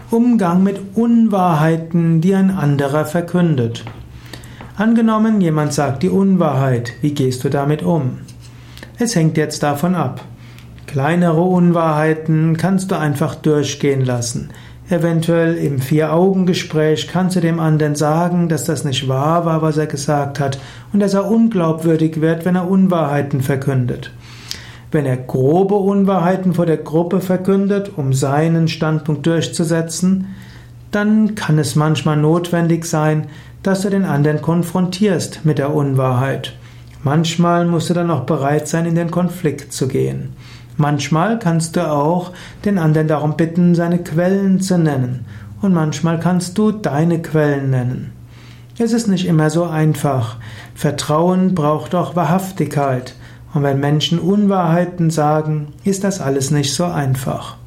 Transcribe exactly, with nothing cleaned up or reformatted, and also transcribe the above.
Umgang mit Unwahrheiten, die ein anderer verkündet. Angenommen, jemand sagt die Unwahrheit, wie gehst du damit um? Es hängt jetzt davon ab. Kleinere Unwahrheiten kannst du einfach durchgehen lassen. Eventuell im Vier-Augen-Gespräch kannst du dem anderen sagen, dass das nicht wahr war, was er gesagt hat, und dass er unglaubwürdig wird, wenn er Unwahrheiten verkündet. Wenn er grobe Unwahrheiten vor der Gruppe verkündet, um seinen Standpunkt durchzusetzen, dann kann es manchmal notwendig sein, dass du den anderen konfrontierst mit der Unwahrheit. Manchmal musst du dann auch bereit sein, in den Konflikt zu gehen. Manchmal kannst du auch den anderen darum bitten, seine Quellen zu nennen. Und manchmal kannst du deine Quellen nennen. Es ist nicht immer so einfach. Vertrauen braucht auch Wahrhaftigkeit. Und wenn Menschen Unwahrheiten sagen, ist das alles nicht so einfach.